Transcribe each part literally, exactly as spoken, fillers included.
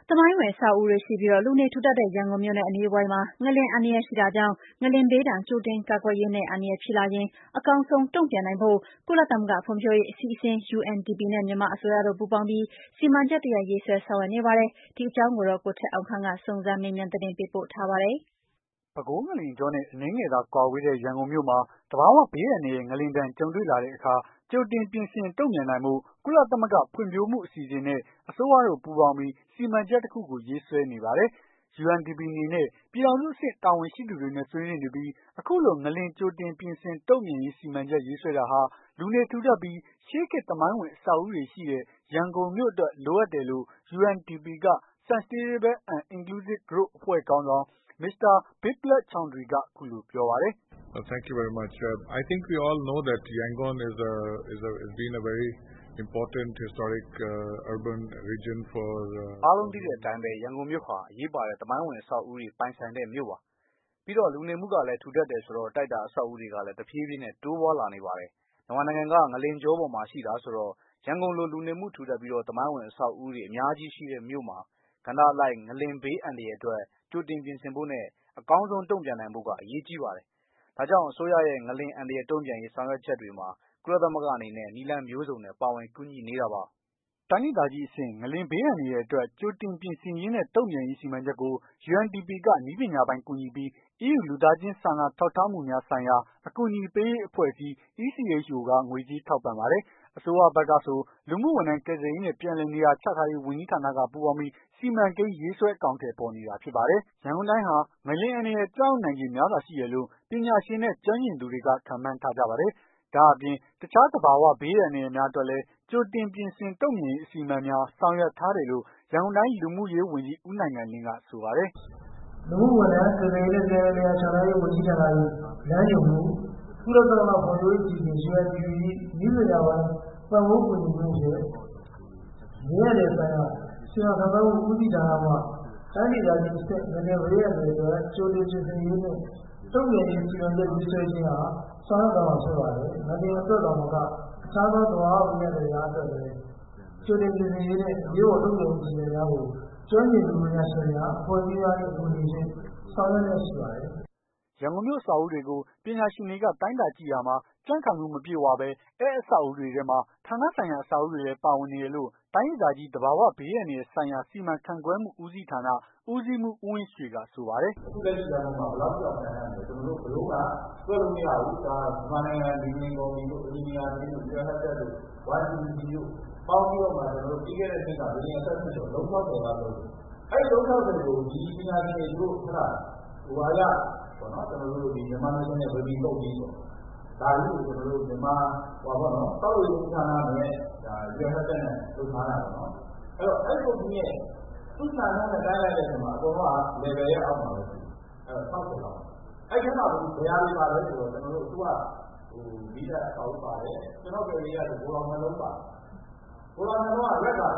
သမိုင်းဝင်အဆောက်အဦတွေရှိပြီး လူနေထူထပ်တဲ့ရန်ကုန်မြို့နဲ့အနီးတဝိုက်မှာ ငလျင်အန္တရာယ်ရှိတာကြောင့် ငလျင်ဘေးဒဏ်ကြိုတင်ကာကွယ်ရေးနဲ့ အန္တရာယ်ဖြစ်လာရင် အကောင်းဆုံးတုံ့ပြန်နိုင်ဖို့ ကုလသမဂ္ဂဖွံ့ဖြိုးရေးအစီအစဉ် U N D P နဲ့ မြန်မာအစိုးရတို့ပူးပေါင်းပြီး စီမံချက်တရပ်ရေးဆွဲဆောင်ရွက်နေပါတယ်။ ဒီအကြောင်း ကိုထက်အောင်ခန့်က စုံစမ်းမေးမြန်းသတင်းပေးပို့ထားပါတယ်။ပဲခူးငလျင်ကြောနဲ့ အနည်းငယ်သာကွာဝေးတဲ့ ရန်ကုန်မြို့မှာ သဘာဝဘေးအန္တရာယ် ငလျင်ဒဏ်ကြုံတွေ့လာတဲ့အခါ ကြိုတင်ပြင်ဆင်တုံ့ပြန်နိုင်ဖို့ ကုလသမဂ္ဂဖွံ့ဖြိုးမှုအစီအစဉ်နဲ့ အစိုးရတို့ပူးပေါင်းပြီး စီမံချက်တခုကို ရေးဆွဲနေပါတယ်။ U N D P အနေနဲ့ ပြည်ထောင်စုအဆင့်တာဝန်ရှိသူတွေနဲ့ ဆွေးနွေးနေပြီး အခုလို ငလျင်ကြိုတင်ပြင်ဆင်တုံ့ပြန်ရေးစီမံချက်ရေးဆွဲတာဟာ လူနေထူထပ်ပြီး ရှေးခေတ်သမိုင်းဝင်အဆောက်အဦးတွေရှိတဲ့ ရန်ကုန်မြို့အတွက် လိုအပ်တယ်လို့ U N D P က Sustainable and Inclusive Growth အဖွဲ့ခေါင်းဆောင် Mr. Biplove Choudhary က အခုလိုပြောပါတယ်။ Thank you very much. I think we all know that Yangon is a is a has been a very important historic uh, urban region for အားလုံးသိတဲ့အတိုင်းပဲ ရန်ကုန်မြို့ဟာအရေးပါတဲ့သမိုင်းဝင်အဆောက်အဦတွေပိုင်ဆိုင်တဲ့မြို့ပါ။ပြီးတော့လူနေမှုကလည်းထူထပ်တယ်ဆိုတော့တိုက်တာအဆောက်အဦတွေကလည်းတဖြည်းဖြည်းနဲ့တိုးပွားလာနေပါတယ်။မြန်မာနိုင်ငံကငလင်ကြောပေါ်မှာရှိတာဆိုတော့ရန်ကုန်လိုလူနေမှုထူထပ်ပြီးတော့သမိုင်းဝင်အဆောက်အဦတွေအများကြီးရှိတဲ့မြို့မှာကဏ္ဍအလိုက်ငလင်ဘေးအန္တရာယ်အတွက်ကြိုတင်ပြင်ဆင်ဖို့နဲ့အကောင်းဆုံးတုံ့ပြန်နိုင်ဖို့ကအရေးကြီးပါတယ်။ဒါကြောင့်အစိုးရရဲ့ငလင်အန္တရာယ်တုံ့ပြန်ရေးဆောင်ရွက်ချက်တွေမှာကုလသမဂ္ဂအနေနဲ့နည်းလမ်းမျိုးစုံနဲ့ပါဝင်ကူညီနေတာပါ။တိုင်းဒေသကြီးအဆင့်ငလျင်ဘေးအန္တရာယ်အတွက်ကြိုတင်ပြင်ဆင်ရေးနဲ့တုံ့ပြန်ရေးစီမံချက်ကို U N D P ကနည်းပညာပိုင်းကူညီပြီး E U လူသားချင်းစာနာထောက်ထားမှုများဆိုင်ရာအကူအညီပေးရေးအဖွဲ့အစည်း E C H O ကငွေကြေးထောက်ပံ့ပါတယ်။အစိုးရဘက်ကဆို လူမှုဝန်ထမ်းကယ်ဆယ်ရေးနဲ့ပြန်လည်နေရာချထားရေးဝန်ကြီးဌာနကပူးပေါင်းပြီး စီမံကိန်းရေးဆွဲအကောင်အထည်ဖော်နေတာဖြစ်ပါတယ်။ ရန်ကုန်တိုင်းဟာ ငလျင်အန္တရာယ်ကျရောက်နိုင်ခြေများစွာရှိတယ်လို့ ပညာရှင်နဲ့ ကျွမ်းကျင်သူတွေက ခန့်မှန်းထားကြပါတယ်။ ဒါ့အပြင် တခြားသဘာဝဘေးအန္တရာယ်များအတွက်လည်း ကြိုတင်ပြင်ဆင်တုံ့ပြန်ရေးအစီအမံများဆောင်ရွက်ထားတယ်လို့ ရန်ကုန်တိုင်းလူမှုရေးဝန်ကြီး ဦးနိုင်ငံလင်းကဆိုပါတယ်။ "လူမှုဝန်ထမ်းကယ်ဆယ်ရေးနဲ့ပြန်လည်နေရာချထားရေးဝန်ကြီးဌာန၏လမ်းညွှန်မှု ကုလသမဂ္ဂဖွံ့ဖြိုးရေးအစီအစဉ် U N D P ၏နည်းပညာပိုင်းပံ့ပိုးကူညီမှုဖြင့်ဘေးအန္တရာယ်ဆိုင်ရာစီမံခန့်ခွဲမှုဦးစီးဌာနမှ တိုင်းဒေသကြီးအဆင့်ငလျင်ဘေးအန္တရာယ်အတွက်ကြိုတင်ပြင်ဆင်ရေးနှင့်တုံ့ပြန်ရေးစီမံချက်ရေးဆွဲခြင်းအားဆောင်ရွက်သွားမှာဖြစ်ပါတယ်။ငလျင်အတွက်သာမက အခြားသောသဘာဝဘေးအန္တရာယ်များအတွက်လည်းကြိုတင်ပြင်ဆင်ရေးနှင့်အရေးပေါ်တုံ့ပြန်ရေးအစီအမံများကိုကျွမ်းကျင်သူပညာရှင်များအဖွဲ့အစည်းများ၏အကူအညီဖြင့်ဆောင်ရွက်လျက်ရှိပါတယ်။ " ရန်ကုန်မြို့အဆောက်အဦးတွေကို ပညာရှင်တွေက တိုင်းတာကြည့်ရာမှာ ကြံ့ခိုင်မှုမပြည့်ဝဘဲ အဲ့အဆောက်အဦးတွေထဲမှာ ဌာနဆိုင်ရာအဆောက်အဦးတွေလည်းပါဝင်နေတယ်လို့ တိုင်းဒေသကြီးသဘာဝဘေးအန္တရာယ်ဆိုင်ရာစီမံခန့်ခွဲမှုဦးစီးဌာန ဦးစီးမှူး ဦးဝင်းရွှေကဆိုပါတယ်။ "အခုလက်ရှိရန်ကုန်မှာဘယ်လောက်ထိအောင်ခံရမလဲကျွန်တော်တို့ဘယ်လိုမှတွက်လို့မရဘူးဒါမြန်မာနိုင်ငံလူငင်ကော်မတီတို့အင်ဂျင်နီယာတွေတို့ U N H C R တို့ Y C D C တို့ပေါင်းပြီးတော့မှကျွန်တော်တို့ပြီးခဲ့တဲ့နှစ်ကဘီလီယံဆက်ဖြစ်တော့လုံး၆၀လောက်လုပ်တယ်။အဲ့လုံး၆၀ကိုဒီပညာရှင်တွေတို့ဟုတ်လားဟိုဟာရပေါ့နော်ကျွန်တော်တို့ဒီမြန်မာနိုင်ငံနဲ့ဗီဒီပုံကြီးပေါ့ဒါကြီးကိုကျွန်တော်တို့မြန်မာဟိုပါတော့တောက်လို့ရေးဌာနနဲ့ဒါ U N H C R နဲ့လုပ်ထားတာပေါ့နော်အဲ့တော့အဲ့ပုံကြီးရဲ့သူ့ဌာနနဲ့တိုင်းလိုက်တဲ့အခါမှာအကုန်လုံးက level ရဲ့အောက်မှာပဲရှိတယ်အဲ့တော့၆၀လောက်အဲ့ဒီမှာဘယ်ဟာတွေပါလဲဆိုတော့ကျွန်တော်တို့သူကဟိုဒီတက်အဆောက်ပါတယ်ကျွန်တော်ပြောရရင်ဘိုးတော်နှလုံးပါဘိုးတော်နှလုံးကရက်တာ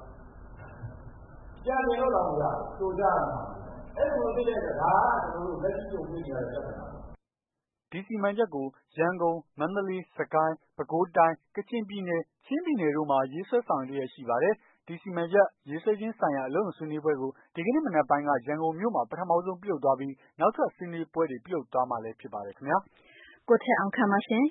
ပြန်နေလို့တော့မရဘူးကြိုကြရမှာအဲ့လိုဖြစ်တဲ့အတွက်ဒါကကျွန်တော်တို့လက်ရှိကြုံတွေ့နေရတဲ့ပြဿနာဒီစီမံချက်ကို ရန်ကုန်မန္တလေးစကိုင်းပဲခူးတိုင်းကချင်ပြည်နယ်ချင်းပြည်နယ်တို့မှာရေးဆွဲဆောင်ရွက်လျက်ရှိပါတယ်။ဒီစီမံချက်ရေးဆွဲခြင်းဆိုင်ရာအလုပ်ရုံဆွေးနွေးပွဲကိုဒီကနေ့မနက်ပိုင်းကရန်ကုန်မြို့မှာပထမဆုံးပြုလုပ်သွားပြီးနောက်ထပ်ဆွေးနွေးပွဲတွေပြုလုပ်သွားမှာလည်းဖြစ်ပါတယ်ခင်ဗျာ။ကိုထက်အောင်ခန့်ပါရှင်